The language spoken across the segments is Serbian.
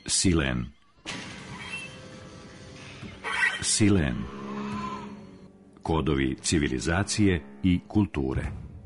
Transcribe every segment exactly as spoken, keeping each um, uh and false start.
Silen. Silen. Kodovi civilizacije i kulture.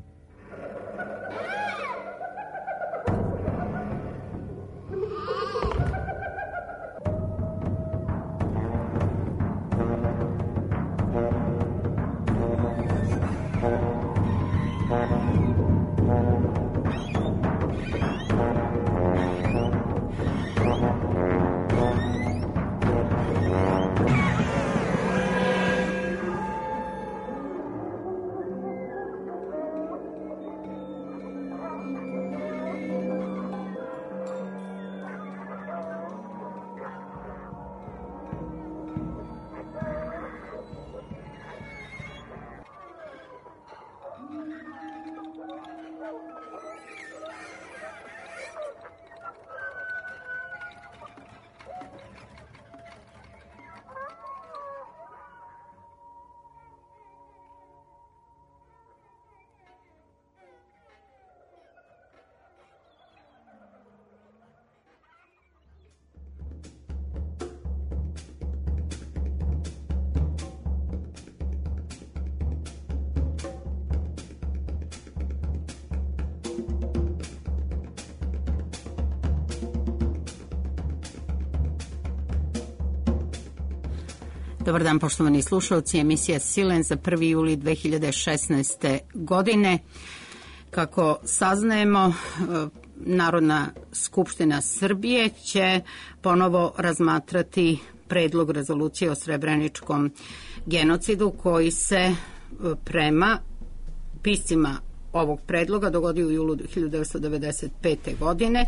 Dobar dan, poštovani slušalci, emisija Silen za prvi juli dve hiljade šesnaeste. godine. Kako saznajemo, Narodna skupština Srbije će ponovo razmatrati predlog rezolucije o srebreničkom genocidu koji se prema piscima ovog predloga dogodio u julu hiljadu devetsto devedeset pete. godine.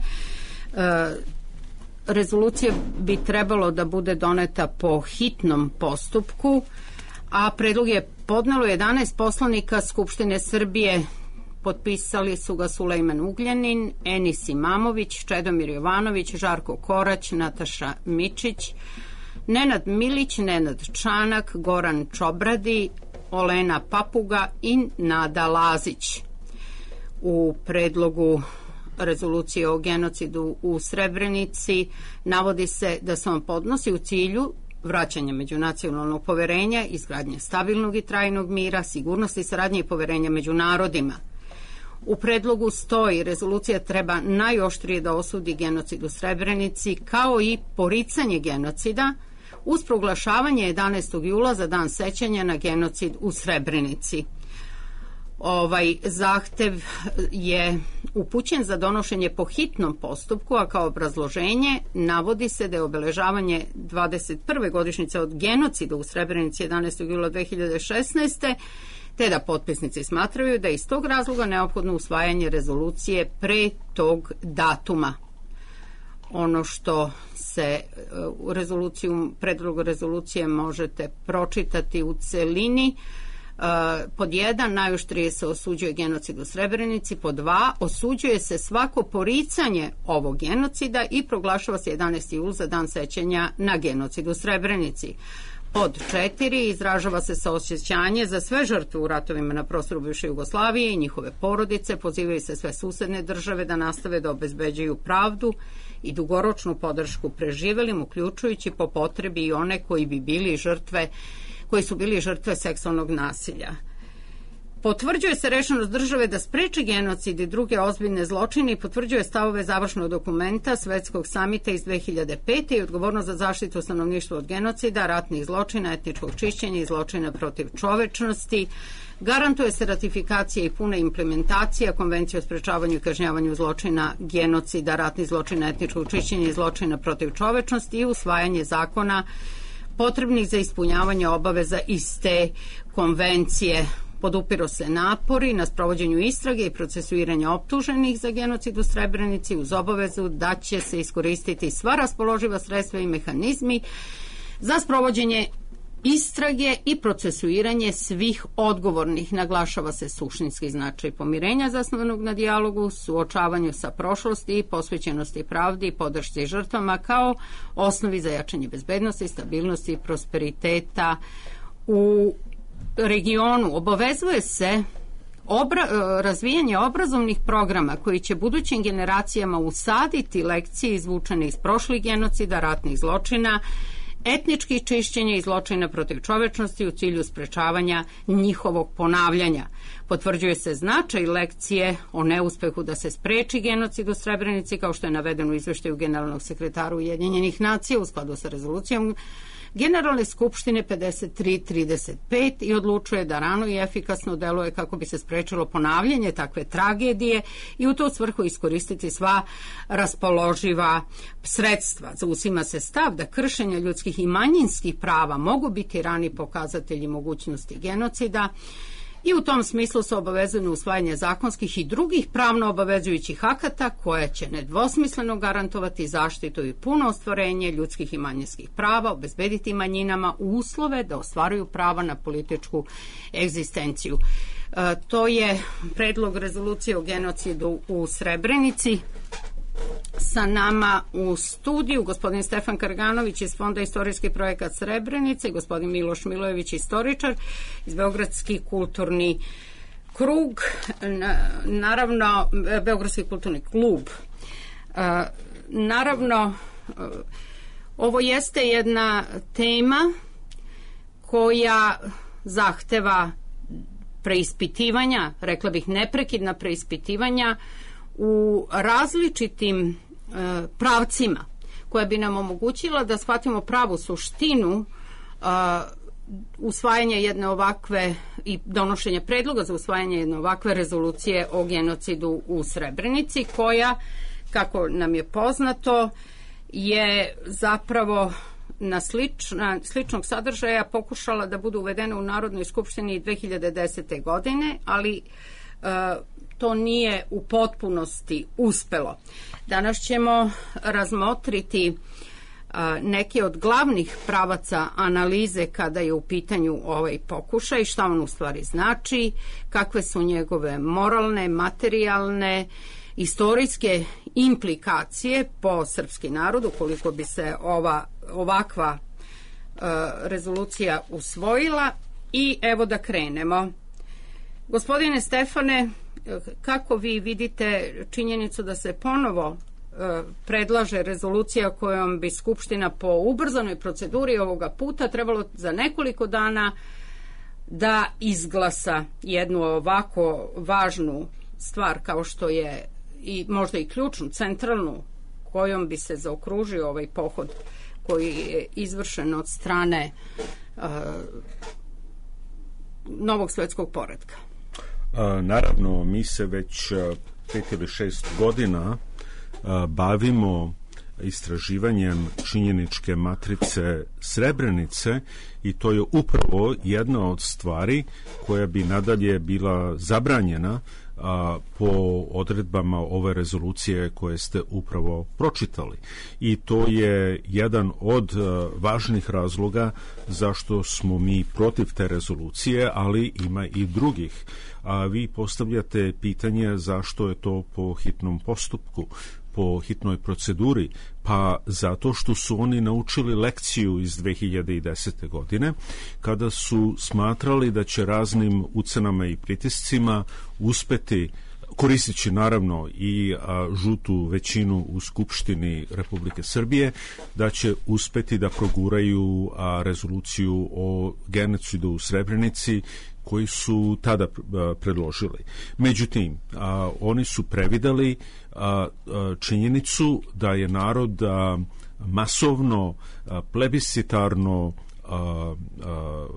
Rezolucija bi trebalo da bude doneta po hitnom postupku, a predlog je podnelo jedanaest poslanika Skupštine Srbije. Potpisali su ga Sulejman Ugljanin, Enis Imamović, Čedomir Jovanović, Žarko Korać, Nataša Mičić, Nenad Milić, Nenad Čanak, Goran Čobradi, Olena Papuga i Nada Lazić. U predlogu rezolucije o genocidu u Srebrenici navodi se da se on podnosi u cilju vraćanja međunacionalnog poverenja, izgradnje stabilnog i trajnog mira, sigurnosti, saradnje i poverenja među narodima. U predlogu stoji: rezolucija treba najoštrije da osudi genocid u Srebrenici, kao i poricanje genocida, uz proglašavanje jedanaestog jula za dan sećanja na genocid u Srebrenici. Ovaj zahtev je upućen za donošenje po hitnom postupku, a kao obrazloženje navodi se da je obeležavanje dvadeset prve godišnjice od genocida u Srebrenici jedanaestog jula dve hiljade šesnaeste. te da potpisnici smatraju da je iz tog razloga neophodno usvajanje rezolucije pre tog datuma. Ono što se u rezoluciju, predlogu rezolucije možete pročitati u celini. Pod jedan, najoštrije se osuđuje genocid u Srebrenici. Pod dva, osuđuje se svako poricanje ovog genocida i proglašava se jedanaesti jul za dan sećanja na genocid u Srebrenici. Pod četiri, izražava se saosećanje za sve žrtve u ratovima na prostoru bivše Jugoslavije i njihove porodice. Pozivaju se sve susedne države da nastave da obezbeđuju pravdu i dugoročnu podršku preživelim, uključujući po potrebi i one koji bi bili žrtve koji su bili žrtve seksualnog nasilja. Potvrđuje se rešenost države da spreči genocid i druge ozbiljne zločine i potvrđuje stavove završnog dokumenta Svetskog samita iz dve hiljade pete. i odgovornost za zaštitu stanovništva od genocida, ratnih zločina, etničkog čišćenja i zločina protiv čovečnosti. Garantuje se ratifikacija i puna implementacija Konvencije o sprečavanju i kažnjavanju zločina, genocida, ratnih zločina, etničkog čišćenja i zločina protiv čovečnosti i usvajanje zakona potrebnih za ispunjavanje obaveza iz te konvencije. Podupiru se napori na sprovođenju istrage i procesuiranja optuženih za genocid u Srebrenici uz obavezu da će se iskoristiti sva raspoloživa sredstva i mehanizmi za sprovođenje istrage i procesuiranje svih odgovornih. Naglašava se suštinski značaj pomirenja zasnovanog na dijalogu, suočavanju sa prošlosti, posvećenosti pravdi i podršci žrtvama kao osnovi za jačanje bezbednosti, stabilnosti i prosperiteta u regionu. Obavezuje se obra, razvijanje obrazovnih programa koji će budućim generacijama usaditi lekcije izvučene iz prošlih genocida, ratnih zločina, etničkih čišćenja i zločina protiv čovečnosti u cilju sprečavanja njihovog ponavljanja. Potvrđuje se značaj lekcije o neuspehu da se spreči genocid u Srebrenici, kao što je navedeno u izveštaju generalnog sekretara Ujedinjenih nacija u skladu sa rezolucijom Generalne skupštine pedeset tri trideset pet i odlučuje da rano i efikasno deluje kako bi se sprečilo ponavljanje takve tragedije i u tu svrhu iskoristiti sva raspoloživa sredstva. Zauzima se stav da kršenja ljudskih i manjinskih prava mogu biti rani pokazatelji mogućnosti genocida i u tom smislu se obavezuje na usvajanje zakonskih i drugih pravno obavezujućih akata koje će nedvosmisleno garantovati zaštitu i puno ostvarenje ljudskih i manjinskih prava, obezbediti manjinama uslove da ostvaruju prava na političku egzistenciju. E, to je predlog rezolucije o genocidu u Srebrenici. Sa nama u studiju gospodin Stefan Karganović iz Fonda Istorijski projekat Srebrenice i gospodin Miloš Milojević, istoričar iz Beogradski kulturni krug, naravno Beogradski kulturni klub. Naravno, ovo jeste jedna tema koja zahteva preispitivanja, rekla bih neprekidna preispitivanja u različitim e, pravcima koja bi nam omogućila da shvatimo pravu suštinu e, usvajanja jedne ovakve i donošenja predloga za usvajanje jedne ovakve rezolucije o genocidu u Srebrenici, koja, kako nam je poznato, je zapravo na slična, sličnog sadržaja pokušala da bude uvedena u Narodnoj skupštini dve hiljade desete. godine, ali e, to nije u potpunosti uspelo. Danas ćemo razmotriti a, neke od glavnih pravaca analize kada je u pitanju ovaj pokušaj, šta on u stvari znači, kakve su njegove moralne, materijalne, istorijske implikacije po srpski narod, ukoliko bi se ova ovakva a, rezolucija usvojila. I evo da krenemo. Gospodine Stefane, kako vi vidite činjenicu da se ponovo e, predlaže rezolucija kojom bi Skupština po ubrzanoj proceduri ovoga puta trebalo za nekoliko dana da izglasa jednu ovako važnu stvar kao što je i možda i ključnu, centralnu, kojom bi se zaokružio ovaj pohod koji je izvršen od strane e, novog svjetskog poretka? A, naravno, mi se već pet ili šest godina a, bavimo istraživanjem činjeničke matrice Srebrenice i to je upravo jedna od stvari koja bi nadalje bila zabranjena a, po odredbama ove rezolucije koje ste upravo pročitali. I to je jedan od a, važnih razloga zašto smo mi protiv te rezolucije, ali ima i drugih. A vi postavljate pitanje zašto je to po hitnom postupku, po hitnoj proceduri. Pa zato što su oni naučili lekciju iz dve hiljade desete. godine, kada su smatrali da će raznim ucenama i pritiscima uspeti, koristeći naravno i a, žutu većinu u Skupštini Republike Srbije, da će uspeti da proguraju a, rezoluciju o genocidu u Srebrenici koji su tada a, predložili. Međutim, a, oni su prevideli a, a, činjenicu da je narod a, masovno, a, plebiscitarno a, a,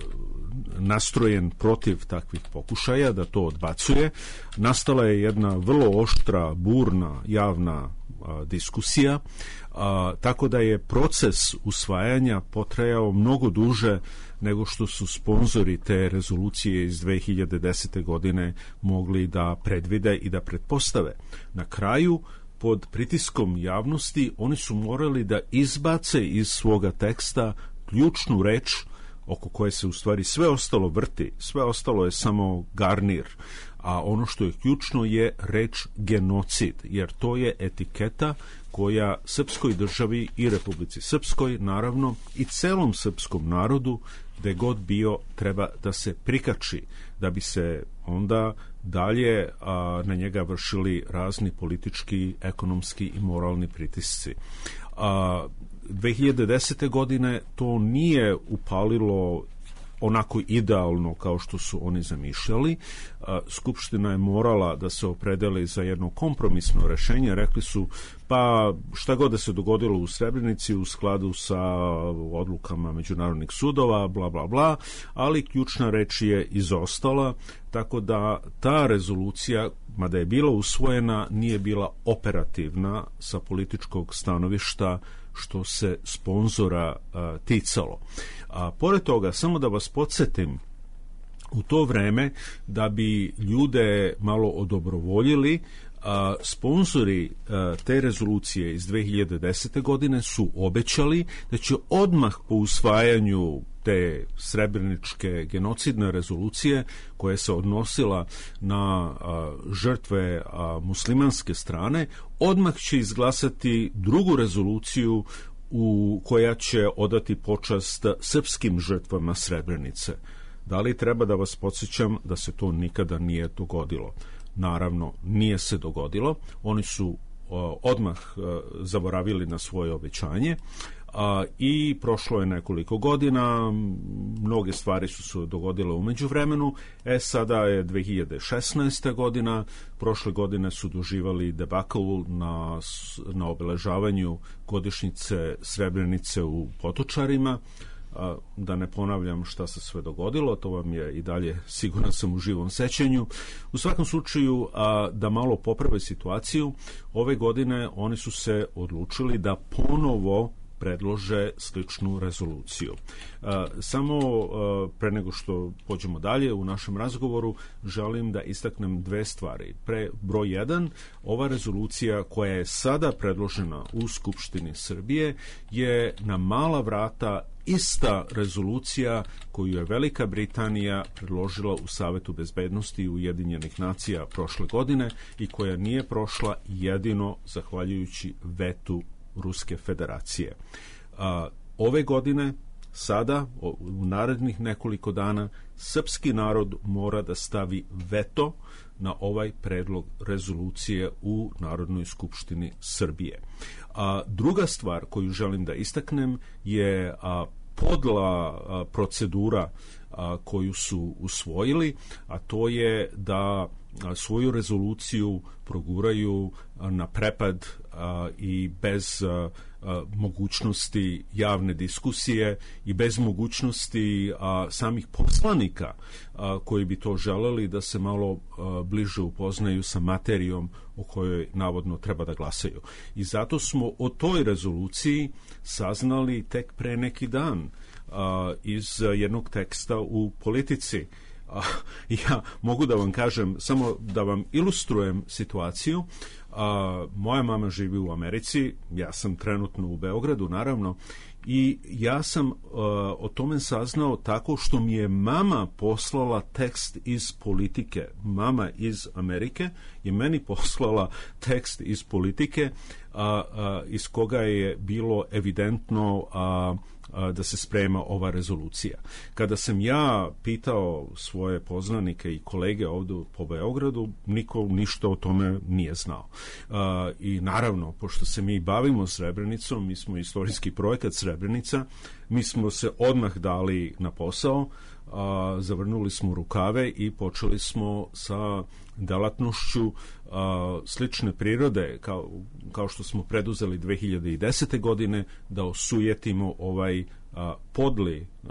nastrojen protiv takvih pokušaja, da to odbacuje. Nastala je jedna vrlo oštra, burna javna a, diskusija, a, tako da je proces usvajanja potrajao mnogo duže nego što su sponzori te rezolucije iz dve hiljade desete. godine mogli da predvide i da pretpostave. Na kraju, pod pritiskom javnosti, oni su morali da izbace iz svoga teksta ključnu reč oko koje se u stvari sve ostalo vrti, sve ostalo je samo garnir, a ono što je ključno je reč genocid, jer to je etiketa koja srpskoj državi i Republici Srpskoj, naravno, i celom srpskom narodu gde god bio treba da se prikači, da bi se onda dalje a, na njega vršili razni politički, ekonomski i moralni pritisci. A, dve hiljade desete. godine to nije upalilo onako idealno kao što su oni zamišljali. Skupština je morala da se opredeli za jedno kompromisno rešenje. Rekli su, pa šta god da se dogodilo u Srebrenici u skladu sa odlukama međunarodnih sudova, bla, bla, bla, ali ključna reč je izostala, tako da ta rezolucija, mada je bila usvojena, nije bila operativna sa političkog stanovišta što se sponzora a, ticalo. A pored toga, samo da vas podsjetim, u to vreme, da bi ljude malo odobrovoljili, a, sponzori a, te rezolucije iz dve hiljade desete. godine su obećali da će odmah po usvajanju te srebreničke genocidne rezolucije koja se odnosila na a, žrtve a, muslimanske strane, odmah će izglasati drugu rezoluciju u koja će odati počast srpskim žrtvama Srebrenice. Da li treba da vas podsjećam da se to nikada nije dogodilo? Naravno, nije se dogodilo. Oni su a, odmah a, zaboravili na svoje obećanje. A, i prošlo je nekoliko godina, mnoge stvari su se dogodile u međuvremenu. E, sada je dve hiljade šesnaesta. godina, prošle godine su doživali debakl na, na obeležavanju godišnjice Srebrenice u Potočarima. A, da ne ponavljam šta se sve dogodilo, to vam je i dalje, siguran sam, u živom sećanju. U svakom slučaju, a, da malo poprave situaciju, ove godine oni su se odlučili da ponovo predlože sličnu rezoluciju. A, samo a, pre nego što pođemo dalje u našem razgovoru, želim da istaknem dve stvari. Pre broj jedan, ova rezolucija koja je sada predložena u Skupštini Srbije je na mala vrata ista rezolucija koju je Velika Britanija predložila u Savetu bezbednosti Ujedinjenih nacija prošle godine i koja nije prošla jedino zahvaljujući vetu Ruske federacije. A, ove godine, sada, u narednih nekoliko dana, srpski narod mora da stavi veto na ovaj predlog rezolucije u Narodnoj skupštini Srbije. A, druga stvar koju želim da istaknem je a, podla a, procedura a, koju su usvojili, a to je da a, svoju rezoluciju proguraju a, na prepad a, i bez a, a, mogućnosti javne diskusije i bez mogućnosti a, samih poslanika a, koji bi to želeli da se malo a, bliže upoznaju sa materijom o kojoj navodno treba da glasaju. I zato smo o toj rezoluciji saznali tek pre neki dan a, iz jednog teksta u Politici. A, ja mogu da vam kažem, samo da vam ilustrujem situaciju. A, moja mama živi u Americi, ja sam trenutno u Beogradu, naravno, i ja sam a, o tome saznao tako što mi je mama poslala tekst iz Politike. Mama iz Amerike je meni poslala tekst iz Politike a, a, iz koga je bilo evidentno a, da se sprema ova rezolucija. Kada sam ja pitao svoje poznanike i kolege ovdje po Beogradu, niko ništa o tome nije znao. Uh, I naravno, pošto se mi bavimo Srebrenicom, mi smo istorijski projekat Srebrenica, mi smo se odmah dali na posao, uh, zavrnuli smo rukave i počeli smo sa delatnošću uh, slične prirode kao, kao što smo preduzeli dve hiljade desete. godine da osujetimo ovaj uh, podli uh,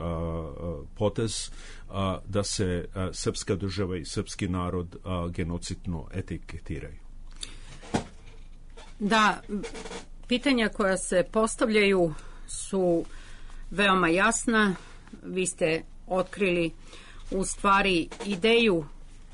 potez uh, da se uh, srpska država i srpski narod uh, genocidno etiketiraju. Da, pitanja koja se postavljaju su veoma jasna. Vi ste otkrili u stvari ideju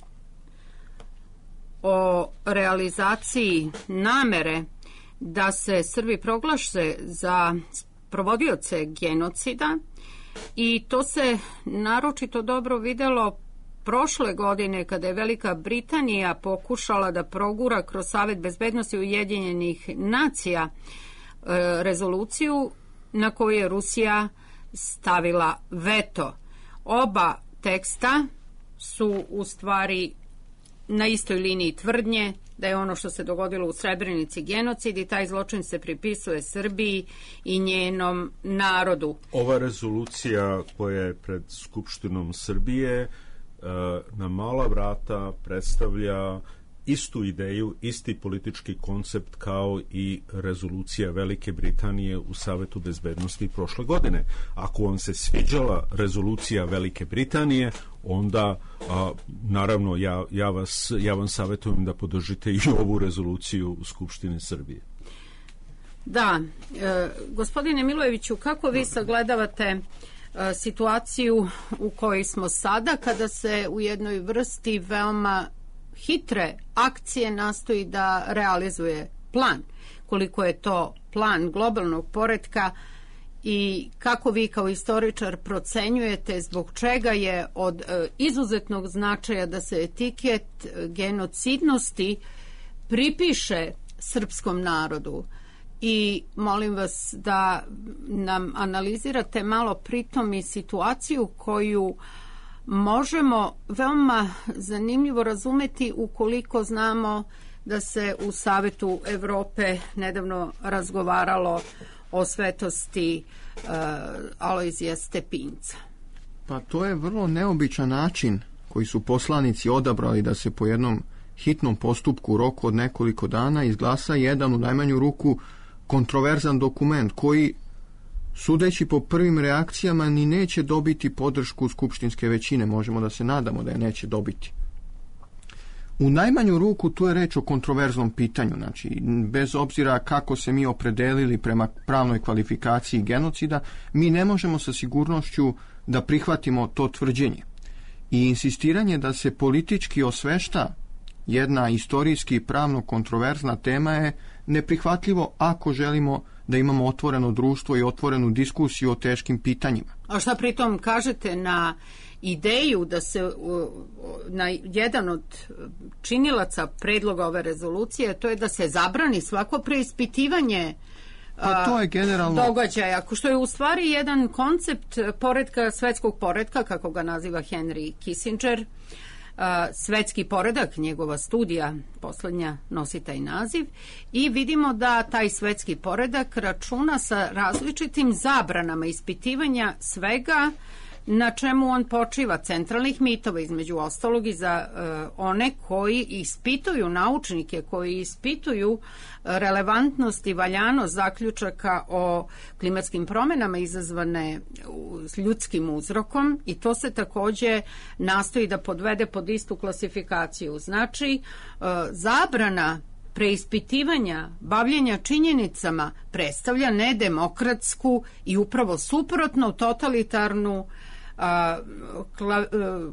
o realizaciji namere da se Srbi proglaše za provodioce genocida i to se naročito dobro videlo prošle godine kada je Velika Britanija pokušala da progura kroz Savet bezbednosti Ujedinjenih nacija e, rezoluciju na koju je Rusija stavila veto. Oba teksta su u stvari na istoj liniji tvrdnje da je ono što se dogodilo u Srebrenici genocid i taj zločin se pripisuje Srbiji i njenom narodu. Ova rezolucija koja je pred Skupštinom Srbije na mala vrata predstavlja istu ideju, isti politički koncept kao i rezolucija Velike Britanije u Savetu bezbednosti prošle godine. Ako vam se sviđala rezolucija Velike Britanije, onda a, naravno ja, ja, vas, ja vam savjetujem da podržite i ovu rezoluciju u Skupštini Srbije. Da, e, gospodine Milojeviću, kako vi sagledavate e, situaciju u kojoj smo sada, kada se u jednoj vrsti veoma hitre akcije nastoji da realizuje plan? Koliko je to plan globalnog poretka i kako vi kao istoričar procenjujete zbog čega je od e, izuzetnog značaja da se etiket genocidnosti pripiše srpskom narodu? I molim vas da nam analizirate malo pritom i situaciju koju možemo veoma zanimljivo razumeti ukoliko znamo da se u Savetu Evrope nedavno razgovaralo o svetosti uh, Alojzija Stepinca. Pa to je vrlo neobičan način koji su poslanici odabrali da se po jednom hitnom postupku u roku od nekoliko dana izglasa jedan u najmanju ruku kontroverzan dokument koji, sudeći po prvim reakcijama, ni neće dobiti podršku skupštinske većine. Možemo da se nadamo da je neće dobiti. U najmanju ruku tu je reč o kontroverznom pitanju. Znači, bez obzira kako se mi opredelili prema pravnoj kvalifikaciji genocida, mi ne možemo sa sigurnošću da prihvatimo to tvrđenje. I insistiranje da se politički osvešta jedna istorijski i pravno kontroverzna tema je neprihvatljivo ako želimo da imamo otvoreno društvo i otvorenu diskusiju o teškim pitanjima. A šta pritom kažete na ideju da se na jedan od činilaca predloga ove rezolucije, to je da se zabrani svako preispitivanje pa to je generalno događaja, što je u stvari jedan koncept poretka, svetskog poretka, kako ga naziva Henry Kissinger. Svetski poredak, njegova studija poslednja nosi taj naziv, i vidimo da taj svetski poredak računa sa različitim zabranama ispitivanja svega na čemu on počiva, centralnih mitova između ostalog i za uh, one koji ispituju, naučnike koji ispituju relevantnost i valjanost zaključaka o klimatskim promjenama izazvane ljudskim uzrokom, i to se takođe nastoji da podvede pod istu klasifikaciju. Znači, uh, zabrana preispitivanja, bavljenja činjenicama predstavlja nedemokratsku i upravo suprotno totalitarnu a, kla, a,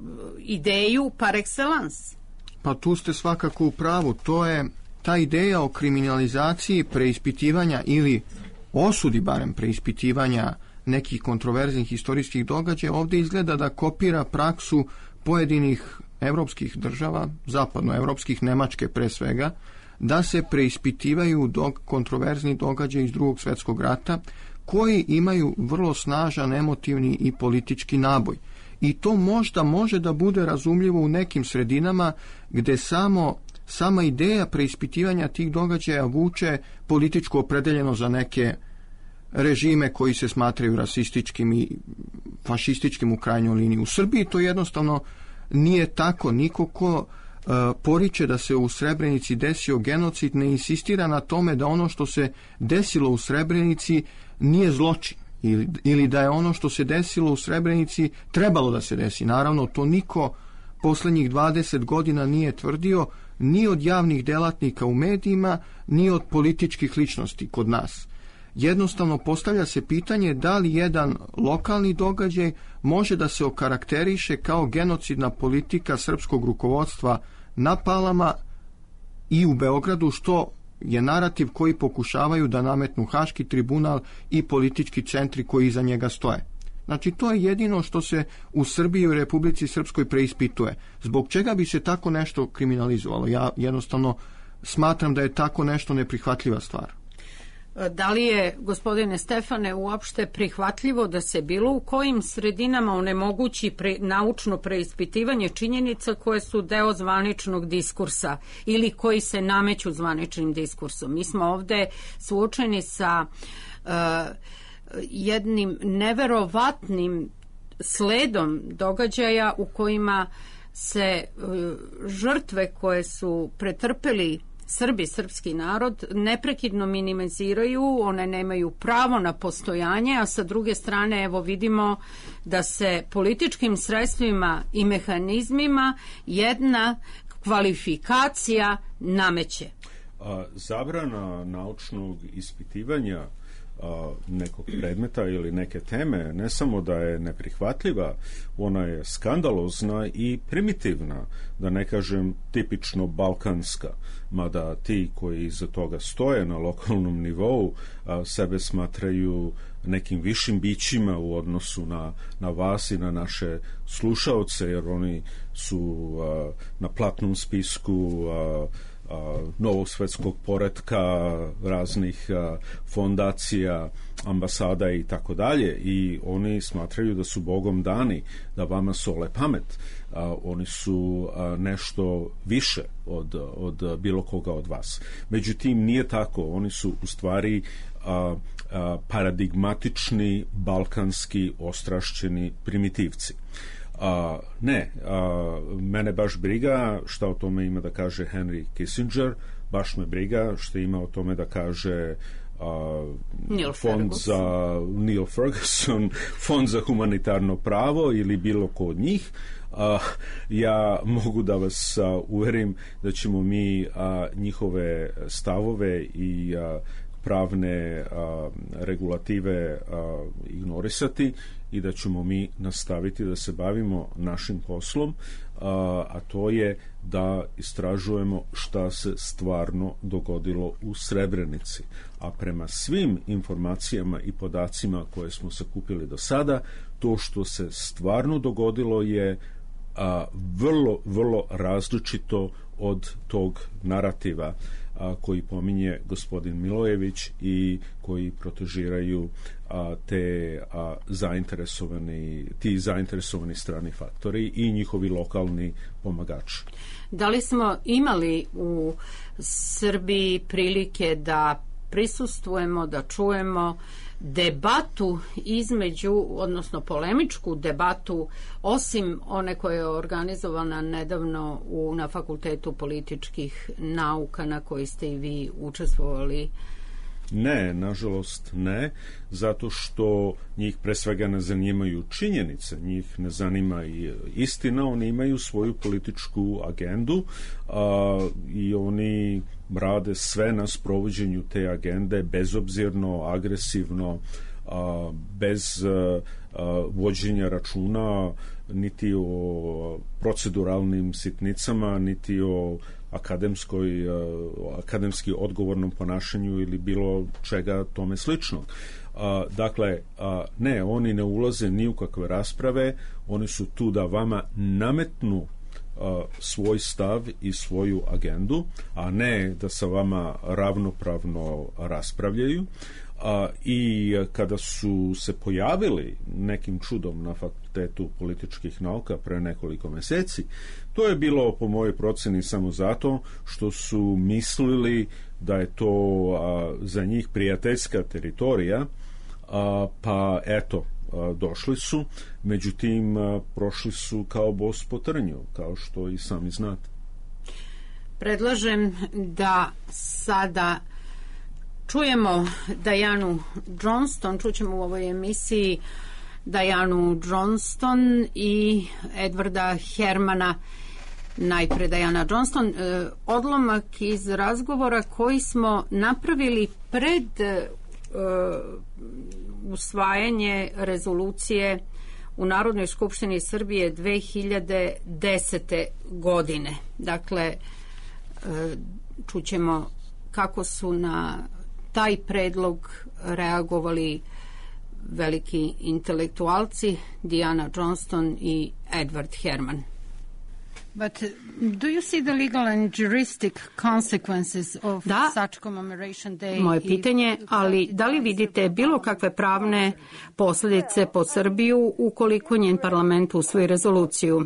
ideju par excellence. Pa tu ste svakako u pravu. To je ta ideja o kriminalizaciji preispitivanja ili osudi barem preispitivanja nekih kontroverznih historijskih događaja ovdje izgleda da kopira praksu pojedinih evropskih država, zapadnoevropskih, Nemačke pre svega, da se preispitivaju dog, kontroverzni događaji iz Drugog svjetskog rata koji imaju vrlo snažan emotivni i politički naboj. I to možda može da bude razumljivo u nekim sredinama gdje samo, sama ideja preispitivanja tih događaja vuče političku opredeljenost za neke režime koji se smatraju rasističkim i fašističkim u krajnjoj liniji. U Srbiji to jednostavno nije tako. Niko ko Uh, poriče da se u Srebrenici desio genocid ne insistira na tome da ono što se desilo u Srebrenici nije zločin ili, ili da je ono što se desilo u Srebrenici trebalo da se desi. Naravno, to niko posljednjih dvadeset godina nije tvrdio ni od javnih delatnika u medijima, ni od političkih ličnosti kod nas. Jednostavno postavlja se pitanje da li jedan lokalni događaj može da se okarakteriše kao genocidna politika srpskog rukovodstva na Palama i u Beogradu, što je narativ koji pokušavaju da nametnu Haški tribunal i politički centri koji iza njega stoje. Znači, to je jedino što se u Srbiji i u Republici Srpskoj preispituje. Zbog čega bi se tako nešto kriminalizovalo? Ja jednostavno smatram da je tako nešto neprihvatljiva stvar. Da li je, gospodine Stefane, uopšte prihvatljivo da se bilo u kojim sredinama onemogući pre, naučno preispitivanje činjenica koje su deo zvaničnog diskursa ili koji se nameću zvaničnim diskursom? Mi smo ovde suočeni sa uh, jednim neverovatnim sledom događaja u kojima se uh, žrtve koje su pretrpeli Srbi, srpski narod, neprekidno minimiziraju, one nemaju pravo na postojanje, a sa druge strane evo vidimo da se političkim sredstvima i mehanizmima jedna kvalifikacija nameće. A, zabrana naučnog ispitivanja a, nekog predmeta ili neke teme ne samo da je neprihvatljiva, ona je skandalozna i primitivna, da ne kažem tipično balkanska, mada ti koji iza toga stoje na lokalnom nivou a, sebe smatraju nekim višim bićima u odnosu na, na vas i na naše slušaoce, jer oni su a, na platnom spisku a, a, novog svetskog poretka, raznih a, fondacija, ambasada i tako dalje, i oni smatraju da su Bogom dani, da vama sole pamet. A, oni su a, nešto više od, od bilo koga od vas. Međutim, nije tako. Oni su u stvari a, a, paradigmatični, balkanski, ostrašćeni primitivci. A, ne, a, mene baš briga šta o tome ima da kaže Henry Kissinger, baš me briga što ima o tome da kaže a, Neil fond Ferguson. za Neil Ferguson, fond za humanitarno pravo ili bilo ko od njih. A, ja mogu da vas a, uverim da ćemo mi a, njihove stavove i a, pravne a, regulative a, ignorisati i da ćemo mi nastaviti da se bavimo našim poslom, a, a to je da istražujemo šta se stvarno dogodilo u Srebrenici. A prema svim informacijama i podacima koje smo sakupili do sada, to što se stvarno dogodilo je a, vrlo, vrlo različito od tog narativa a, koji pominje gospodin Milojević i koji protežiraju a, te a, zainteresovani, ti zainteresovani strani faktori i njihovi lokalni pomagači. Da li smo imali u Srbiji prilike da prisustvujemo, da čujemo debatu između, odnosno polemičku debatu, osim one koja je organizovana nedavno u, na Fakultetu političkih nauka na kojoj ste i vi učestvovali? Ne, nažalost ne, zato što njih pre svega ne zanimaju činjenice, njih ne zanima i istina, oni imaju svoju političku agendu a, i oni rade sve na sprovođenju te agende bezobzirno, agresivno, a, bez a, a, vođenja računa niti o proceduralnim sitnicama, niti o akademskoj, akademski odgovornom ponašanju ili bilo čega tome sličnog. Dakle, ne, oni ne ulaze ni u kakve rasprave, oni su tu da vama nametnu svoj stav i svoju agendu, a ne da sa vama ravnopravno raspravljaju. A, i kada su se pojavili nekim čudom na Fakultetu političkih nauka pre nekoliko meseci, to je bilo po mojoj proceni samo zato što su mislili da je to a, za njih prijateljska teritorija, a, pa eto, a, došli su, međutim a, prošli su kao bos po trnju, kao što i sami znate. Predlažem da sada čujemo Dianu Johnston, čućemo u ovoj emisiji Dianu Johnston i Edwarda Hermana. Najpre Diana Johnston, odlomak iz razgovora koji smo napravili pred uh, usvajanje rezolucije u Narodnoj skupštini Srbije dve hiljade desete. godine. Dakle, uh, čućemo kako su na taj predlog reagovali veliki intelektualci Diana Johnston i Edward Herman. But do you see the legal and juristic consequences of da, such commemoration day? Moje pitanje, ali da li vidite bilo kakve pravne posljedice po Srbiju ukoliko njen parlament usvoji rezoluciju?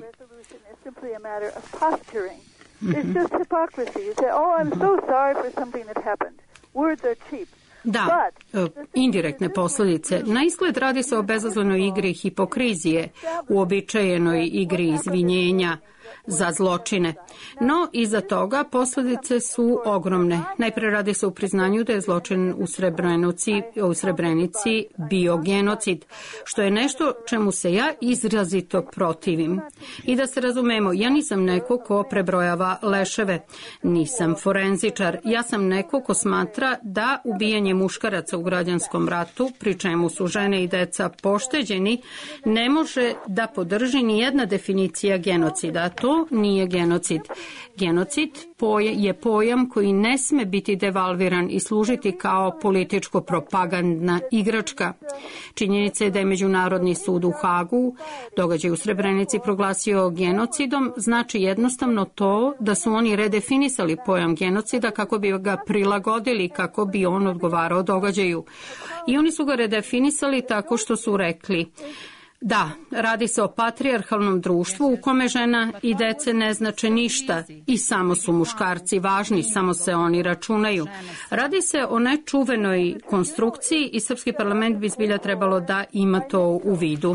Da, indirektne posljedice. Na izgled radi se o bezazlenoj igri hipokrizije, uobičajenoj igri izvinjenja za zločine. No, iza toga posljedice su ogromne. Najpre radi se u priznanju da je zločin u Srebrenici, u Srebrenici bio genocid, što je nešto čemu se ja izrazito protivim. I da se razumemo, ja nisam neko ko prebrojava leševe, nisam forenzičar, ja sam neko ko smatra da ubijanje muškaraca u građanskom ratu, pri čemu su žene i deca pošteđeni, ne može da podrži ni jedna definicija genocida. To nije genocid. Genocid je pojam koji ne sme biti devalviran i služiti kao političko propagandna igračka. Činjenica je da je Međunarodni sud u Hagu događaj u Srebrenici proglasio genocidom, znači jednostavno to da su oni redefinisali pojam genocida kako bi ga prilagodili, kako bi on odgovarao događaju. I oni su ga redefinisali tako što su rekli: da, radi se o patrijarhalnom društvu u kome žena i dece ne znače ništa i samo su muškarci važni, samo se oni računaju. Radi se o nečuvenoj konstrukciji i srpski parlament bi zbilja trebalo da ima to u vidu.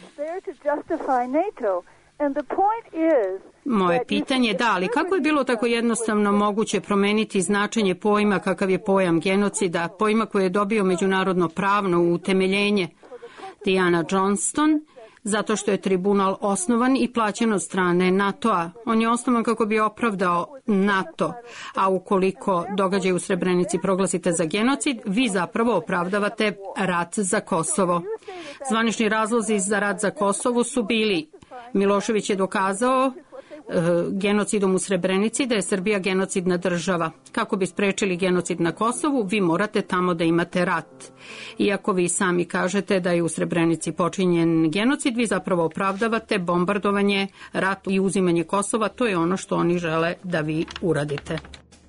Moje pitanje je da, ali kako je bilo tako jednostavno moguće promeniti značenje pojma kakav je pojam genocida, pojma koji je dobio međunarodno pravno utemeljenje? Diana Johnston, zato što je tribunal osnovan i plaćen od strane NATO-a. On je osnovan kako bi opravdao NATO, a ukoliko događaj u Srebrenici proglasite za genocid, vi zapravo opravdavate rat za Kosovo. Zvanični razlozi za rat za Kosovo su bili: Milošević je dokazao genocidom u Srebrenici da je Srbija genocidna država. Kako bi sprečili genocid na Kosovu, vi morate tamo da imate rat. Iako vi sami kažete da je u Srebrenici počinjen genocid, vi zapravo opravdavate bombardovanje, rat i uzimanje Kosova. To je ono što oni žele da vi uradite.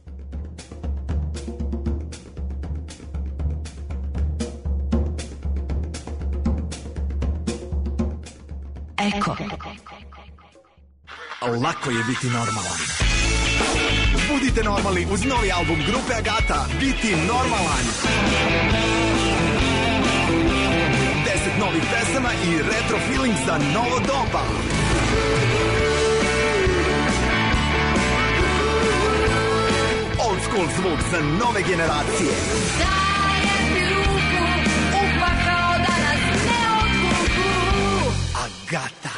Eko. Lako je biti normalan. Budite normalni uz novi album grupe Agata, Biti normalan. Deset novih pesama i retro feeling za novo doba. Old school zvuk za nove generacije. Dajem ti ruku, upakao da nas ne otkuku. Agata.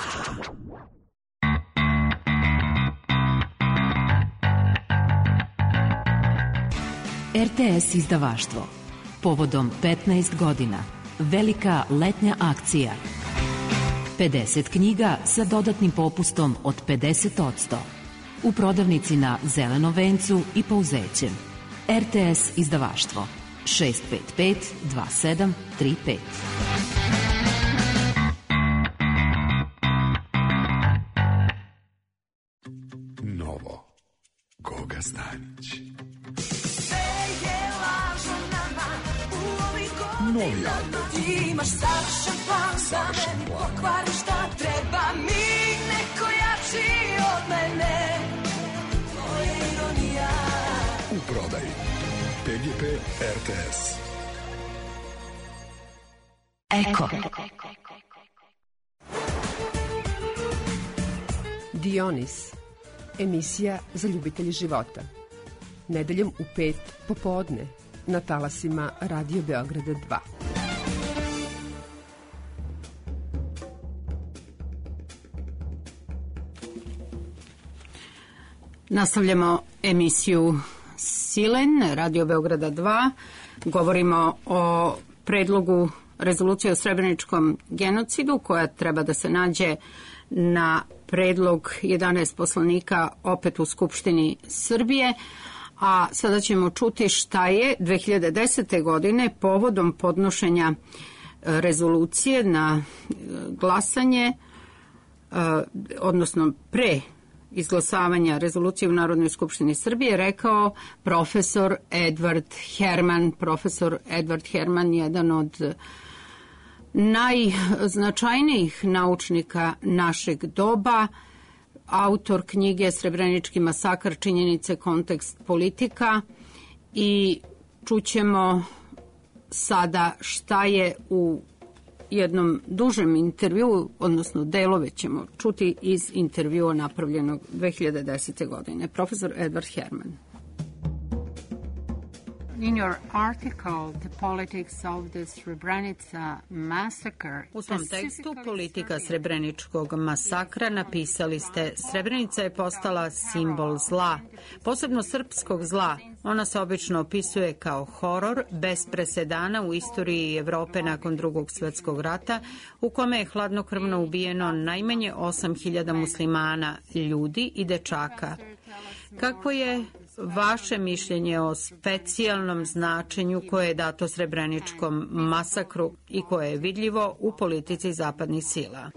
R T S izdavaštvo. Povodom petnaest godina. Velika letnja akcija. pedeset knjiga sa dodatnim popustom od pedeset posto. U prodavnici na Zelenom vencu i Pouzećem. R T S izdavaštvo. šest pet pet dva sedam tri pet. Novo. Goga Stanić. Novi album. Ti imaš savršen plan, savršen plan. Pokvari šta treba mi, neko jači od mene. To je ironija. U prodaji P G P R T S. Eko. Dionis, emisija za ljubitelji života. Nedeljom u pet popodne na talasima Radio Beograda dva. Nastavljamo emisiju Silen, Radio Beograda dva. Govorimo o predlogu rezolucije o srebreničkom genocidu koja treba da se nađe na predlog jedanaest poslanika opet u Skupštini Srbije. A sada ćemo čuti šta je dve hiljade desete. godine povodom podnošenja rezolucije na glasanje, odnosno pre izglasavanja rezolucije u Narodnoj skupštini Srbije rekao profesor Edvard Herman. Profesor Edvard Herman je jedan od najznačajnijih naučnika našeg doba, autor knjige Srebrenički masakar, činjenice, kontekst, politika, i čućemo sada šta je u jednom dužem intervju, odnosno delove ćemo čuti iz intervjua napravljenog dve hiljade desete. godine. Profesor Edvard Herman. In your article, The Politics of the Srebrenica Massacre, u svom tekstu Politika Srebreničkog masakra napisali ste: Srebrenica je postala simbol zla, posebno srpskog zla. Ona se obično opisuje kao horor bez presedana u istoriji Evrope nakon Drugog svjetskog rata, u kome je hladnokrvno ubijeno najmanje osam hiljada muslimana, ljudi i dečaka. Kako je vaše mišljenje o specijalnom značenju koje je dato Srebreničkom masakru i koje je vidljivo u politici zapadnih sila?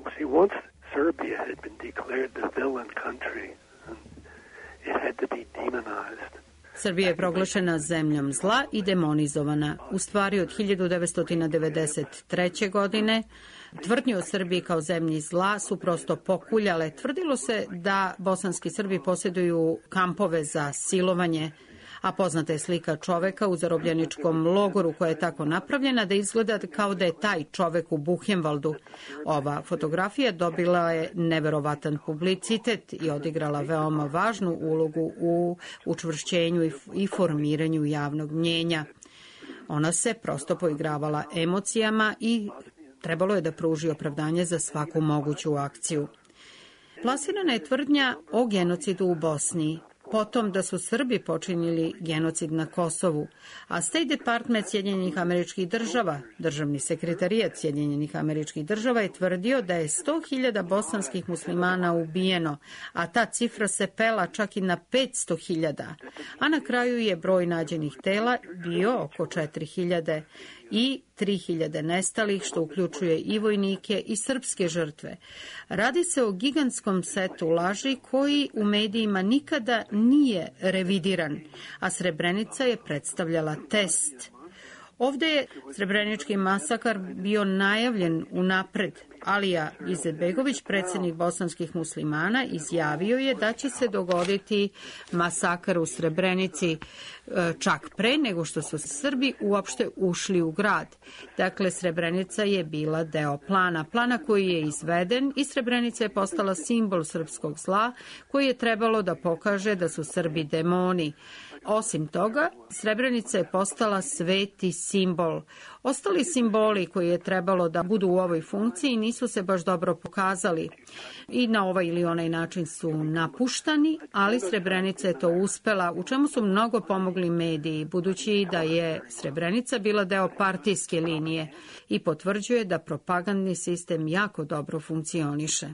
Srbija je proglašena zemljom zla i demonizovana. U stvari od hiljadu devetsto devedeset treće. godine tvrdnje o Srbiji kao zemlji zla su prosto pokuljale. Tvrdilo se da bosanski Srbi posjeduju kampove za silovanje, a poznata je slika čoveka u zarobljeničkom logoru koja je tako napravljena da izgleda kao da je taj čovek u Buchenwaldu. Ova fotografija dobila je neverovatan publicitet i odigrala veoma važnu ulogu u učvršćenju i formiranju javnog mnjenja. Ona se prosto poigravala emocijama i trebalo je da pruži opravdanje za svaku moguću akciju. Plasirana je tvrdnja o genocidu u Bosni, potom da su Srbi počinili genocid na Kosovu, a State Department Sjedinjenih Američkih Država, državni sekretarijat Sjedinjenih Američkih Država, je tvrdio da je sto hiljada bosanskih muslimana ubijeno, a ta cifra se pela čak i na petsto hiljada, a na kraju je broj nađenih tela bio oko četiri hiljade i tri hiljade nestalih, što uključuje i vojnike i srpske žrtve. Radi se o gigantskom setu laži koji u medijima nikada nije revidiran, a Srebrenica je predstavljala test. Ovde je Srebrenički masakar bio najavljen unapred. Alija Izetbegović, predsjednik bosanskih muslimana, izjavio je da će se dogoditi masakar u Srebrenici čak pre nego što su Srbi uopšte ušli u grad. Dakle, Srebrenica je bila deo plana, plana koji je izveden i Srebrenica je postala simbol srpskog zla koji je trebalo da pokaže da su Srbi demoni. Osim toga, Srebrenica je postala sveti simbol. Ostali simboli koji je trebalo da budu u ovoj funkciji nisu se baš dobro pokazali i na ovaj ili onaj način su napuštani, ali Srebrenica je to uspela, u čemu su mnogo pomogli mediji, budući da je Srebrenica bila deo partijske linije i potvrđuje da propagandni sistem jako dobro funkcioniše.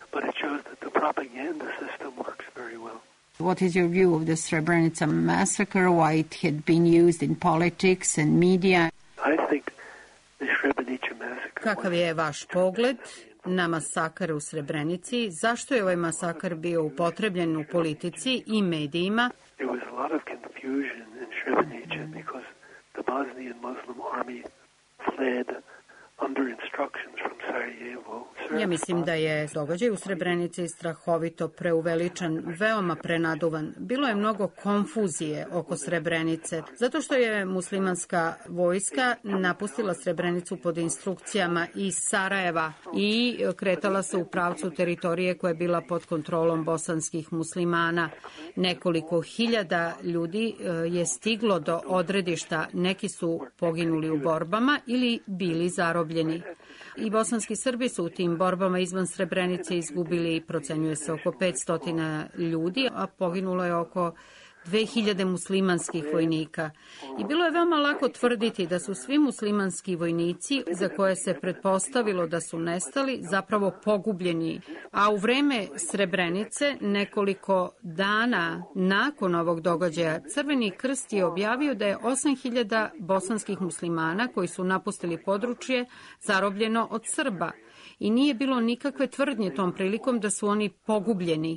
What is your view of the Srebrenica massacre, why it had been used in politics and media? I think the Srebrenica massacre... Kakav je vaš pogled na masakar u Srebrenici? Zašto je ovaj masakar bio upotrebljen u politici i medijima? There was a lot of confusion in Srebrenica because the Bosnian Muslim army fled under instructions from Sarajevo. Ja mislim da je događaj u Srebrenici strahovito preuveličan, veoma prenaduvan. Bilo je mnogo konfuzije oko Srebrenice, zato što je muslimanska vojska napustila Srebrenicu pod instrukcijama iz Sarajeva i kretala se u pravcu teritorije koja je bila pod kontrolom bosanskih muslimana. Nekoliko hiljada ljudi je stiglo do odredišta, neki su poginuli u borbama ili bili zarobljeni. I bosanski Srbi su u tim borbama izvan Srebrenice izgubili, procenjuje se, oko petsto ljudi, a poginulo je oko dve hiljade muslimanskih vojnika. I bilo je veoma lako tvrditi da su svi muslimanski vojnici, za koje se pretpostavilo da su nestali, zapravo pogubljeni. A u vreme Srebrenice, nekoliko dana nakon ovog događaja, Crveni krst je objavio da je osam hiljada bosanskih muslimana koji su napustili područje zarobljeno od Srba. I nije bilo nikakve tvrdnje tom prilikom da su oni pogubljeni.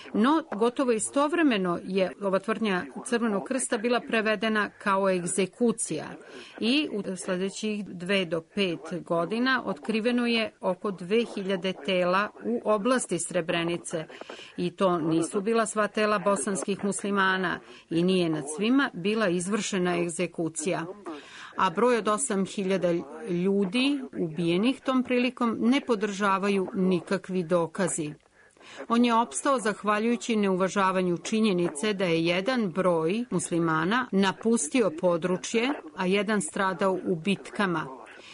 No, gotovo istovremeno je ova tvrdnja Crvenog krsta bila prevedena kao egzekucija i u sledećih dve do pet godina otkriveno je oko dve hiljade tela u oblasti Srebrenice i to nisu bila sva tela bosanskih muslimana i nije nad svima bila izvršena egzekucija. A broj od osam hiljada ljudi ubijenih tom prilikom ne podržavaju nikakvi dokazi. On je opstao zahvaljujući neuvažavanju činjenice da je jedan broj muslimana napustio područje, a jedan stradao u bitkama.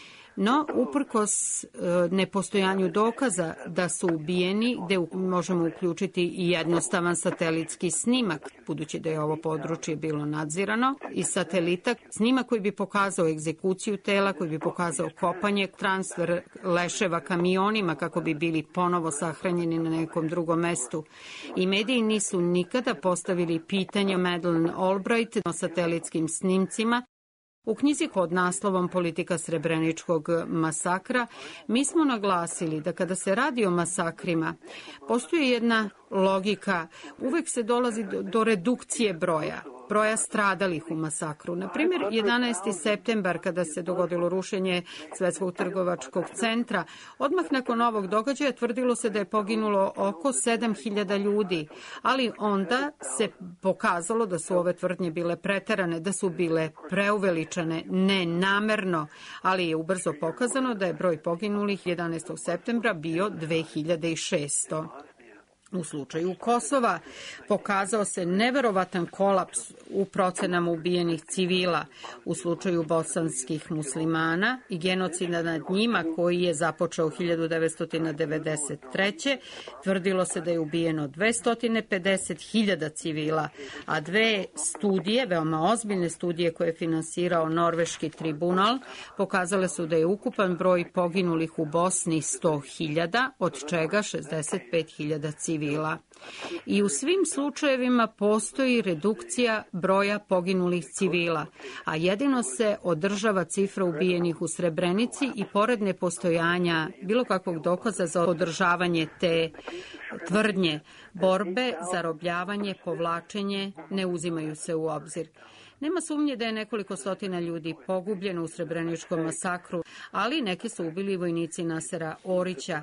No, uprkos e, nepostojanju dokaza da su ubijeni, gde možemo uključiti i jednostavan satelitski snimak, budući da je ovo područje bilo nadzirano, i satelita, snimak koji bi pokazao egzekuciju tela, koji bi pokazao kopanje, transfer leševa kamionima kako bi bili ponovo sahranjeni na nekom drugom mestu. I mediji nisu nikada postavili pitanje Madeleine Albright o satelitskim snimcima. U knjizi pod naslovom Politika Srebreničkog masakra mi smo naglasili da kada se radi o masakrima postoji jedna logika, uvek se dolazi do, do redukcije broja, broja stradalih u masakru. Na primjer, jedanaesti septembar, kada se dogodilo rušenje Svetskog trgovačkog centra, odmah nakon ovog događaja tvrdilo se da je poginulo oko sedam hiljada ljudi, ali onda se pokazalo da su ove tvrdnje bile preterane, da su bile preuveličane, ne namerno, ali je ubrzo pokazano da je broj poginulih jedanaestog septembra bio dve hiljade šesto. U slučaju Kosova pokazao se neverovatan kolaps u procenama ubijenih civila. U slučaju bosanskih muslimana i genocida nad njima koji je započeo hiljadu devetsto devedeset treće. tvrdilo se da je ubijeno dvesta pedeset hiljada civila, a dve studije, veoma ozbiljne studije koje je finansirao Norveški tribunal, pokazale su da je ukupan broj poginulih u Bosni sto hiljada, od čega šezdeset pet hiljada civila. I u svim slučajevima postoji redukcija broja poginulih civila, a jedino se održava cifra ubijenih u Srebrenici i pored nepostojanja bilo kakvog dokaza za održavanje te tvrdnje, borbe, zarobljavanje, povlačenje ne uzimaju se u obzir. Nema sumnje da je nekoliko stotina ljudi pogubljeno u Srebreničkom masakru, ali neki su ubili vojnici Nasera Orića.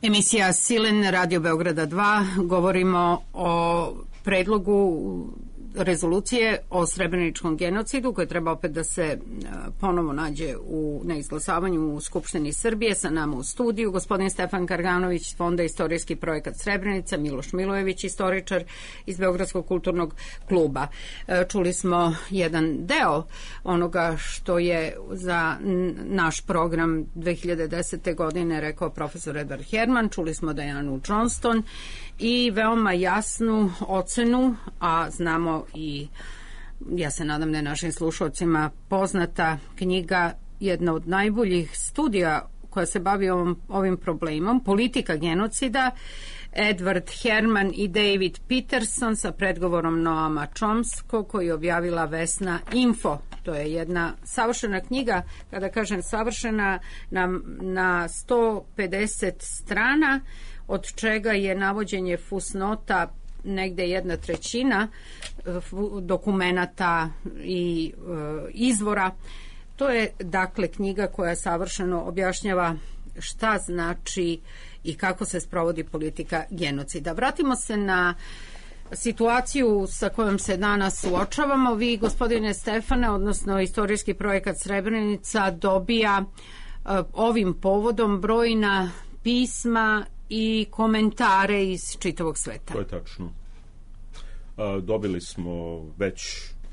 Emisija Silen, Radio Beograda dva, govorimo o predlogu rezolucije o srebreničkom genocidu koji treba opet da se ponovo nađe u, na izglasavanju u Skupštini Srbije. Sa nama u studiju gospodin Stefan Karganović, Fonda Istorijski projekat Srebrenica, Miloš Milojević, istoričar iz Beogradskog kulturnog kluba. Čuli smo jedan deo onoga što je za naš program dve hiljade desete. godine rekao profesor Edward Herman, čuli smo Dianu Johnston i veoma jasnu ocenu, a znamo i, ja se nadam da je našim slušalcima poznata knjiga, jedna od najboljih studija koja se bavi ovom, ovim problemom, Politika genocida, Edward Herman i David Peterson sa predgovorom Noama Chomsky, koji je objavila Vesna Info. To je jedna savršena knjiga, kada kažem savršena, na, na sto pedeset strana, od čega je navođenje fusnota negde jedna trećina dokumenata i e, izvora. To je dakle knjiga koja savršeno objašnjava šta znači i kako se sprovodi politika genocida. Vratimo se na situaciju sa kojom se danas suočavamo. Vi, gospodine Stefane, odnosno Istorijski projekat Srebrenica, dobija uh, ovim povodom brojna pisma i komentare iz čitavog sveta. To je tačno. Uh, dobili smo već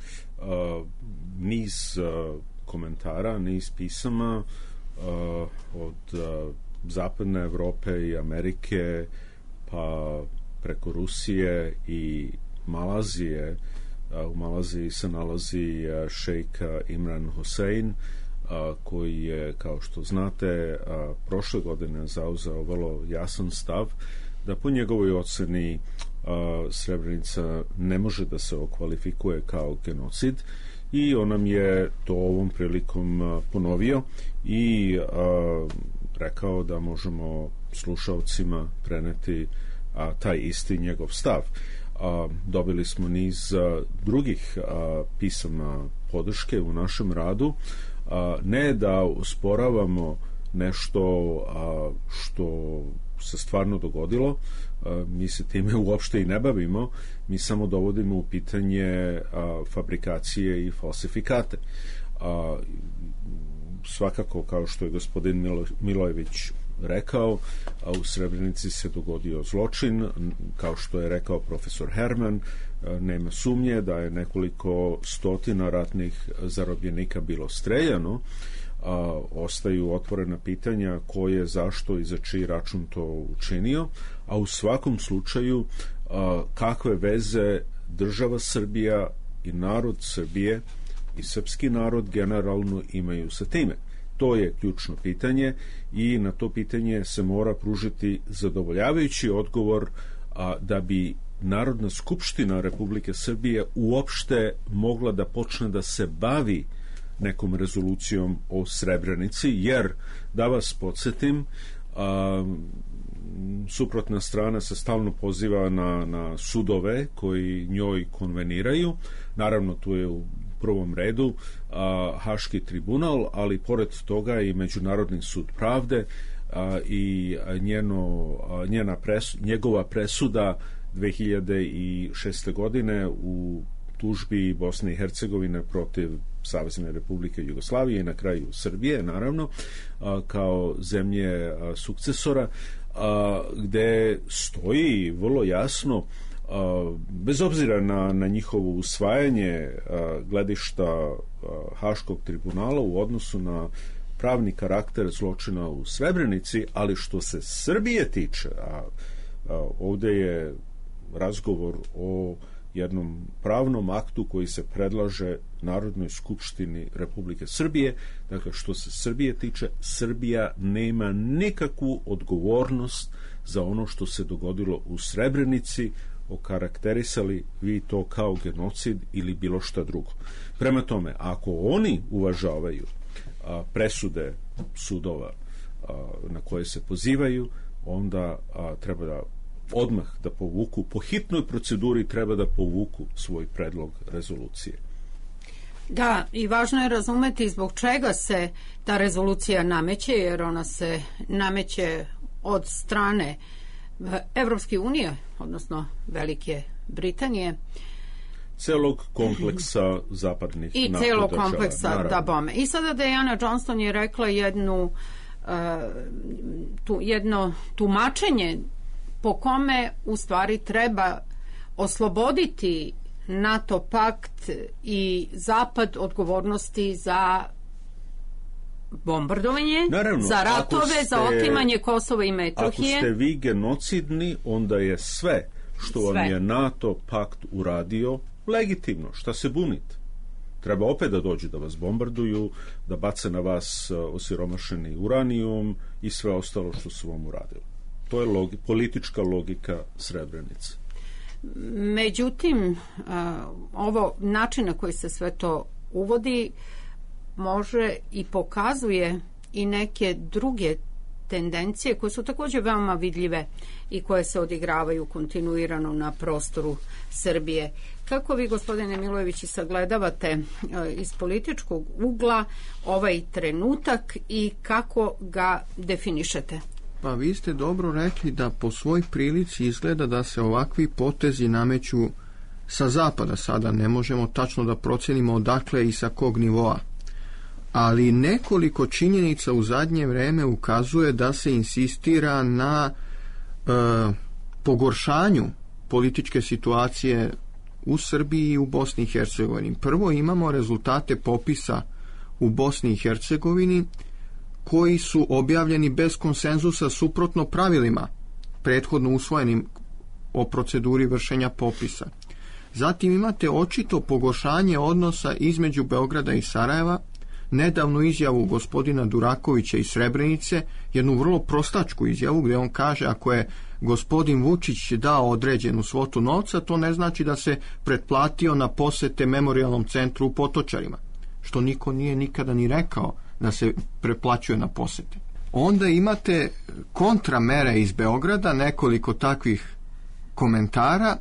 uh, niz uh, komentara, niz pisama uh, od uh, Zapadne Evrope i Amerike, pa preko Rusije i Malazije. U Malaziji se nalazi šejk Imran Hussein, koji je, kao što znate, prošle godine zauzeo vrlo jasan stav da po njegovoj oceni Srebrenica ne može da se okvalifikuje kao genocid, i on nam je to ovom prilikom ponovio i rekao da možemo slušalcima preneti a, taj isti njegov stav. A, dobili smo niz a, drugih a, pisama podrške u našem radu, a, ne da usporavamo nešto a, što se stvarno dogodilo, a, mi se time uopšte i ne bavimo, mi samo dovodimo u pitanje a, fabrikacije i falsifikate. A, svakako, kao što je gospodin Milo, Milojević rekao, a u Srebrenici se dogodio zločin, kao što je rekao profesor Herman, nema sumnje da je nekoliko stotina ratnih zarobljenika bilo streljano. A, ostaju otvorena pitanja ko je, zašto i za čiji račun to učinio, a u svakom slučaju a, kakve veze država Srbija i narod Srbije i srpski narod generalno imaju sa time. To je ključno pitanje i na to pitanje se mora pružiti zadovoljavajući odgovor a, da bi Narodna skupština Republike Srbije uopšte mogla da počne da se bavi nekom rezolucijom o Srebrenici, jer, da vas podsjetim, a, suprotna strana se stalno poziva na, na sudove koji njoj konveniraju. Naravno, tu je u prvom redu a, Haški tribunal, ali pored toga i Međunarodni sud pravde a, i njeno, a, njena presu, njegova presuda dve hiljade šeste. godine u tužbi Bosne i Hercegovine protiv Savezne Republike Jugoslavije i na kraju Srbije, naravno, a, kao zemlje a, sukcesora, a, gde stoji vrlo jasno, a, bez obzira na, na njihovo usvajanje a, gledišta a, Haškog tribunala u odnosu na pravni karakter zločina u Srebrenici, ali što se Srbije tiče, a, a ovde je razgovor o jednom pravnom aktu koji se predlaže Narodnoj skupštini Republike Srbije. Dakle, što se Srbije tiče, Srbija nema nikakvu odgovornost za ono što se dogodilo u Srebrenici, okarakterisali vi to kao genocid ili bilo šta drugo. Prema tome, ako oni uvažavaju a, presude sudova a, na koje se pozivaju, onda a, treba da odmah da povuku, po hitnoj proceduri treba da povuku svoj predlog rezolucije. Da, i važno je razumeti zbog čega se ta rezolucija nameće, jer ona se nameće od strane Evropske unije, odnosno Velike Britanije, celog kompleksa zapadnih i NATO celog država, kompleksa naravno. da bome. I sada Diana Johnston je rekla jednu uh, tu, jedno tumačenje po kome u stvari treba osloboditi NATO pakt i Zapad odgovornosti za bombardovanje, Naravno, za ratove, ste, za otimanje Kosova i Metohije. Ako ste vi genocidni, onda je sve što sve. vam je NATO pakt uradio legitimno. Šta se bunite? Treba opet da dođu da vas bombarduju, da bace na vas osiromašeni uranijum i sve ostalo što su vam uradili. To je logi, politička logika Srebrenice. Međutim, ovo način na koji se sve to uvodi može i pokazuje i neke druge tendencije koje su također veoma vidljive i koje se odigravaju kontinuirano na prostoru Srbije. Kako vi, gospodine Milojevići, sagledavate iz političkog ugla ovaj trenutak i kako ga definišete? Pa vi ste dobro rekli da po svoj prilici izgleda da se ovakvi potezi nameću sa zapada. Sada ne možemo tačno da procenimo odakle i sa kog nivoa. Ali nekoliko činjenica u zadnje vreme ukazuje da se insistira na e, pogoršanju političke situacije u Srbiji i u Bosni i Hercegovini. Prvo imamo rezultate popisa u Bosni i Hercegovini koji su objavljeni bez konsenzusa suprotno pravilima prethodno usvojenim o proceduri vršenja popisa. Zatim imate očito pogoršanje odnosa između Beograda i Sarajeva, nedavnu izjavu gospodina Durakovića iz Srebrenice, jednu vrlo prostačku izjavu gdje on kaže ako je gospodin Vučić dao određenu svotu novca, to ne znači da se pretplatio na posete memorijalnom centru u Potočarima, što niko nije nikada ni rekao da se preplaćuje na posete. Onda imate kontramere iz Beograda, nekoliko takvih komentara,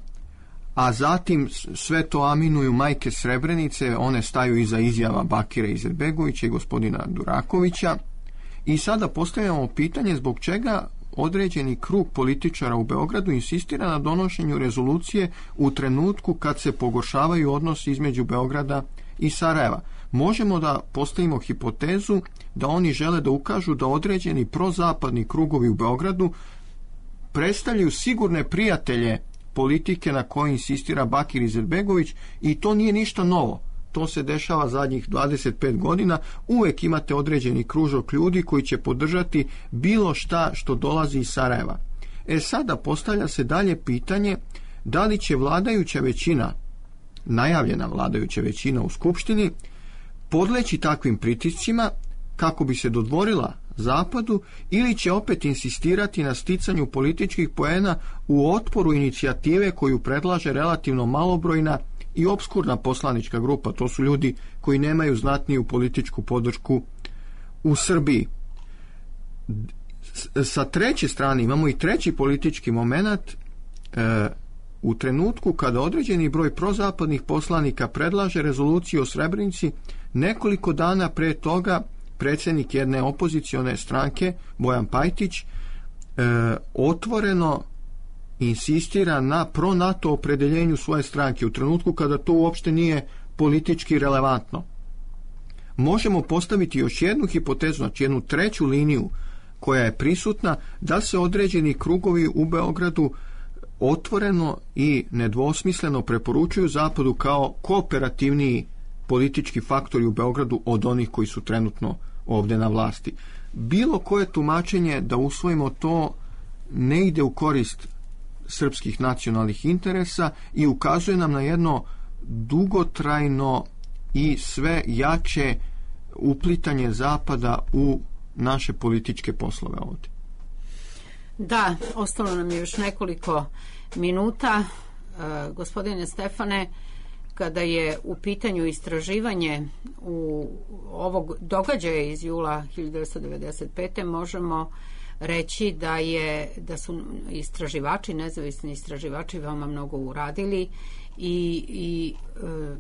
a zatim sve to aminuju majke Srebrenice, one staju iza izjava Bakira Izetbegovića i gospodina Durakovića. I sada postavljamo pitanje zbog čega određeni krug političara u Beogradu insistira na donošenju rezolucije u trenutku kad se pogoršavaju odnosi između Beograda i Sarajeva. Možemo da postavimo hipotezu da oni žele da ukažu da određeni prozapadni krugovi u Beogradu predstavljaju sigurne prijatelje politike na kojoj insistira Bakir Izetbegović i to nije ništa novo. To se dešava zadnjih dvadeset pet godina. Uvek imate određeni kružok ljudi koji će podržati bilo šta što dolazi iz Sarajeva. E sada postavlja se dalje pitanje da li će vladajuća većina, najavljena vladajuća većina u Skupštini, podleći takvim pritiscima kako bi se dodvorila Zapadu ili će opet insistirati na sticanju političkih poena u otporu inicijative koju predlaže relativno malobrojna i opskurna poslanička grupa. To su ljudi koji nemaju znatniju političku podršku u Srbiji. Sa treće strane imamo i treći politički moment. E, u trenutku kada određeni broj prozapadnih poslanika predlaže rezoluciju o Srebrenici, nekoliko dana pre toga predsjednik jedne opozicione stranke, Bojan Pajtić, e, otvoreno insistira na pro-NATO opredeljenju svoje stranke u trenutku kada to uopšte nije politički relevantno. Možemo postaviti još jednu hipotezu, znači jednu treću liniju koja je prisutna, da se određeni krugovi u Beogradu otvoreno i nedvosmisleno preporučuju Zapadu kao kooperativniji politički faktori u Beogradu od onih koji su trenutno ovdje na vlasti. Bilo koje tumačenje da usvojimo to ne ide u korist srpskih nacionalnih interesa i ukazuje nam na jedno dugotrajno i sve jače uplitanje Zapada u naše političke poslove ovdje. Da, ostalo nam je još nekoliko minuta. E, gospodine Stefane, kada je u pitanju istraživanje u ovog događaja iz jula hiljadu devetsto devedeset pete možemo reći da je da su istraživači, nezavisni istraživači veoma mnogo uradili i, i e,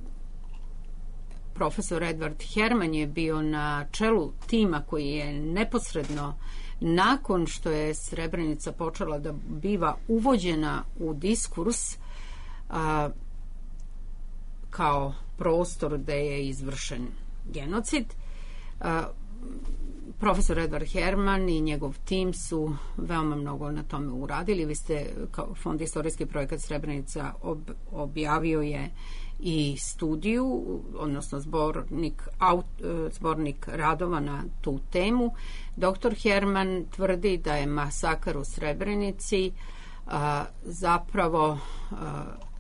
profesor Edward Herman je bio na čelu tima koji je neposredno nakon što je Srebrenica počela da biva uvođena u diskurs a, kao prostor gde je izvršen genocid, a, profesor Edvard Herman i njegov tim su veoma mnogo na tome uradili. Vi ste, kao Fond istorijski projekat Srebrenica, ob, objavio je i studiju, odnosno zbornik, aut, zbornik radova na tu temu. Doktor Herman tvrdi da je masakar u Srebrenici a, zapravo a,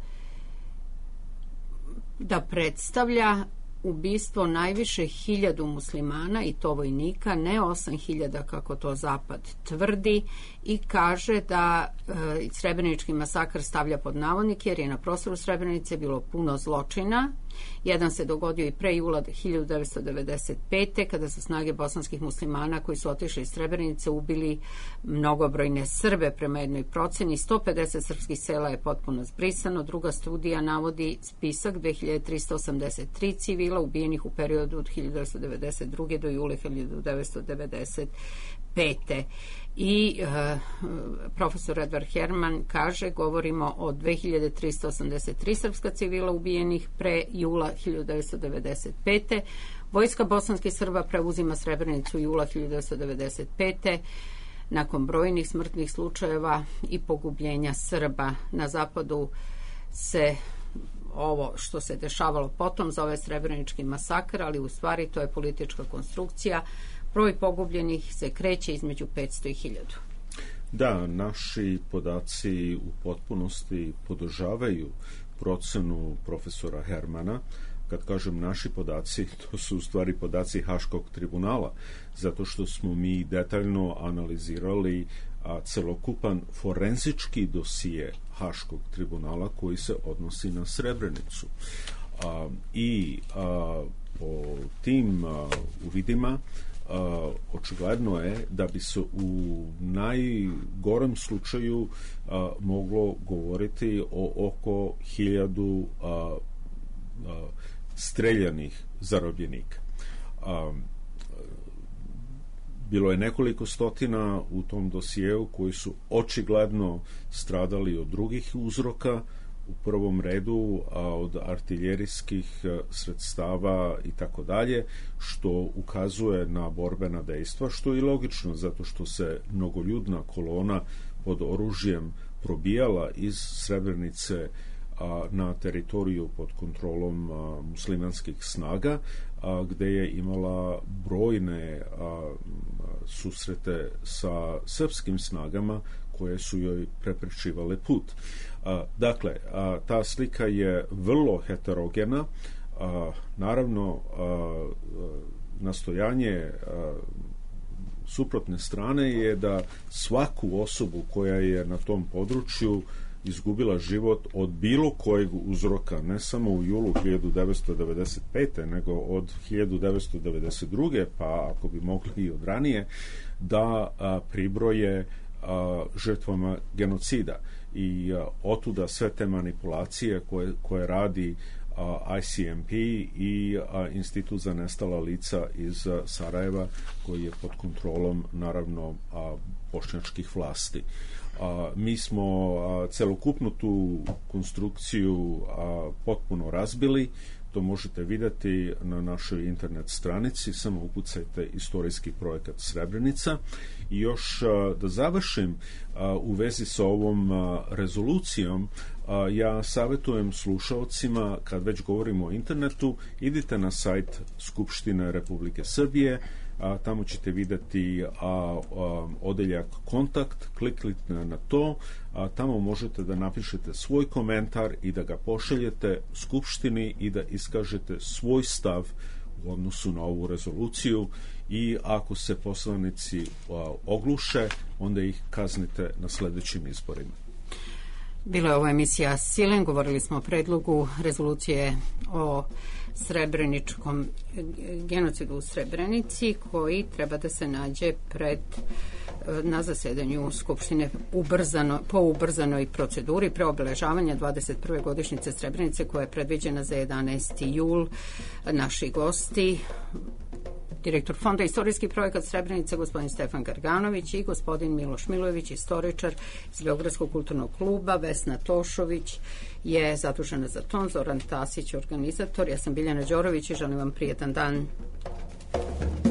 da predstavlja ubistvo najviše hiljadu muslimana, i to vojnika, ne osam hiljada kako to Zapad tvrdi, i kaže da e, Srebrenički masakr stavlja pod navodnike jer je na prostoru Srebrenice bilo puno zločina. Jedan se dogodio i pre jula hiljadu devetsto devedeset pete kada su snage bosanskih muslimana koji su otišli iz Srebrenice ubili mnogobrojne Srbe prema jednoj proceni. sto pedeset srpskih sela je potpuno zbrisano. Druga studija navodi spisak dve hiljade trista osamdeset tri civila ubijenih u periodu od hiljadu devetsto devedeset druge do jula hiljadu devetsto devedeset pete. I e, profesor Edvard Herman kaže, govorimo o dve hiljade trista osamdeset tri srpska civila ubijenih pre jula hiljadu devetsto devedeset pete. Vojska bosanskih Srba preuzima Srebrenicu jula hiljadu devetsto devedeset pete nakon brojnih smrtnih slučajeva i pogubljenja Srba. Na zapadu se ovo što se dešavalo potom zove Srebrenički masakr, ali u stvari to je politička konstrukcija. Broj pogubljenih se kreće između petsto i hiljadu. Da, naši podaci u potpunosti podržavaju procenu profesora Hermana. Kad kažem naši podaci, to su u stvari podaci Haškog tribunala, zato što smo mi detaljno analizirali a, celokupan forenzički dosije Haškog tribunala koji se odnosi na Srebrenicu. A, I a, po tim a, uvidima Uh, očigledno je da bi se u najgorem slučaju uh, moglo govoriti o oko hiljadu uh, uh, streljanih zarobljenika. Uh, bilo je nekoliko stotina u tom dosijeu koji su očigledno stradali od drugih uzroka, u prvom redu a, od artiljerijskih a, sredstava i tako dalje, što ukazuje na borbena dejstva, što je i logično, zato što se mnogoljudna kolona pod oružjem probijala iz Srebrenice a, na teritoriju pod kontrolom a, muslimanskih snaga, a, gde je imala brojne a, susrete sa srpskim snagama koje su joj preprečivale put. A, dakle, a, ta slika je vrlo heterogena. A, naravno, a, nastojanje a, suprotne strane je da svaku osobu koja je na tom području izgubila život od bilo kojeg uzroka, ne samo u julu hiljadu devetsto devedeset pete nego od hiljadu devetsto devedeset druge pa ako bi mogli i od ranije, da a, pribroje a, žrtvama genocida. I a, otuda sve te manipulacije koje, koje radi a, I C M P i a, Institut za nestala lica iz a, Sarajeva, koji je pod kontrolom, naravno, a, bošnjačkih vlasti. A, mi smo a, celokupnu tu konstrukciju a, potpuno razbili. To možete vidjeti na našoj internet stranici, samo ukucajte istorijski projekat Srebrenica. I još a, da završim a, u vezi sa ovom a, rezolucijom, a, ja savjetujem slušalcima, kad već govorimo o internetu, idite na sajt Skupštine Republike Srbije, a, tamo ćete vidjeti a, a, odeljak kontakt, kliknite na to, a, tamo možete da napišete svoj komentar i da ga pošaljete Skupštini i da iskažete svoj stav u odnosu na ovu rezoluciju, i ako se poslanici a, ogluše, onda ih kaznite na sljedećim izborima. Bila je ovo emisija Silen, govorili smo o predlogu rezolucije o srebreničkom genocidu u Srebrenici, koji treba da se nađe pred na zasedanju Skupštine ubrzano, po ubrzanoj proceduri pre obeležavanja dvadeset prve godišnjice Srebrenice, koja je predviđena za jedanaesti jul. Naši gosti direktor Fonda Istorijski projekat Srebrenica, gospodin Stefan Garganović i gospodin Miloš Milojević, istoričar iz Beogradskog kulturnog kluba. Vesna Tošović je zadužena za ton, Zoran Tasić organizator. Ja sam Biljana Đorović i želim vam prijetan dan.